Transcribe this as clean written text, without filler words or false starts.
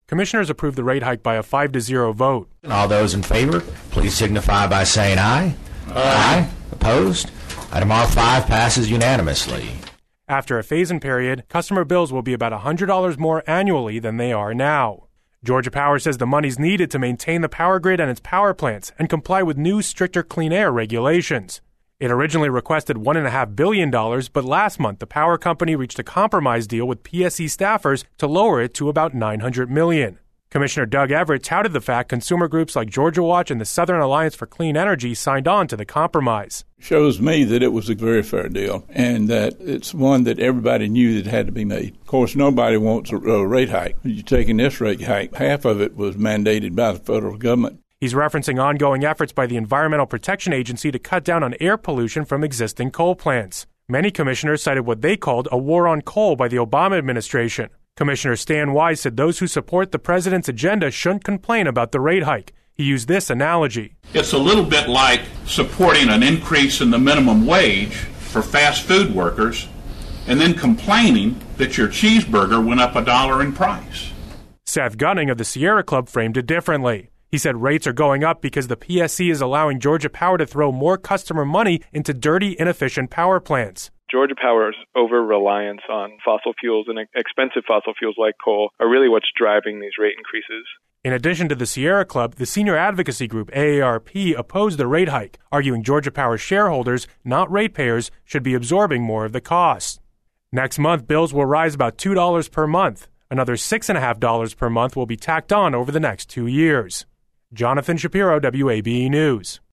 Commissioners approved the rate hike by a 5-0 vote. All those in favor, please signify by saying aye. Aye. Opposed? Item R5 passes unanimously. After a phase-in period, customer bills will be about $100 more annually than they are now. Georgia Power says the money's needed to maintain the power grid and its power plants and comply with new, stricter clean air regulations. It originally requested $1.5 billion, but last month the power company reached a compromise deal with PSC staffers to lower it to about $900 million. Commissioner Doug Everett touted the fact consumer groups like Georgia Watch and the Southern Alliance for Clean Energy signed on to the compromise. Shows me that it was a very fair deal and that it's one that everybody knew that had to be made. Of course, nobody wants a rate hike. You're taking this rate hike. Half of it was mandated by the federal government. He's referencing ongoing efforts by the Environmental Protection Agency to cut down on air pollution from existing coal plants. Many commissioners cited what they called a war on coal by the Obama administration. Commissioner Stan Wise said those who support the president's agenda shouldn't complain about the rate hike. He used this analogy. It's a little bit like supporting an increase in the minimum wage for fast food workers and then complaining that your cheeseburger went up $1 in price. Seth Gunning of the Sierra Club framed it differently. He said rates are going up because the PSC is allowing Georgia Power to throw more customer money into dirty, inefficient power plants. Georgia Power's over-reliance on fossil fuels and expensive fossil fuels like coal are really what's driving these rate increases. In addition to the Sierra Club, the senior advocacy group AARP opposed the rate hike, arguing Georgia Power shareholders, not ratepayers, should be absorbing more of the costs. Next month, bills will rise about $2 per month. Another $6.50 per month will be tacked on over the next 2 years. Jonathan Shapiro, WABE News.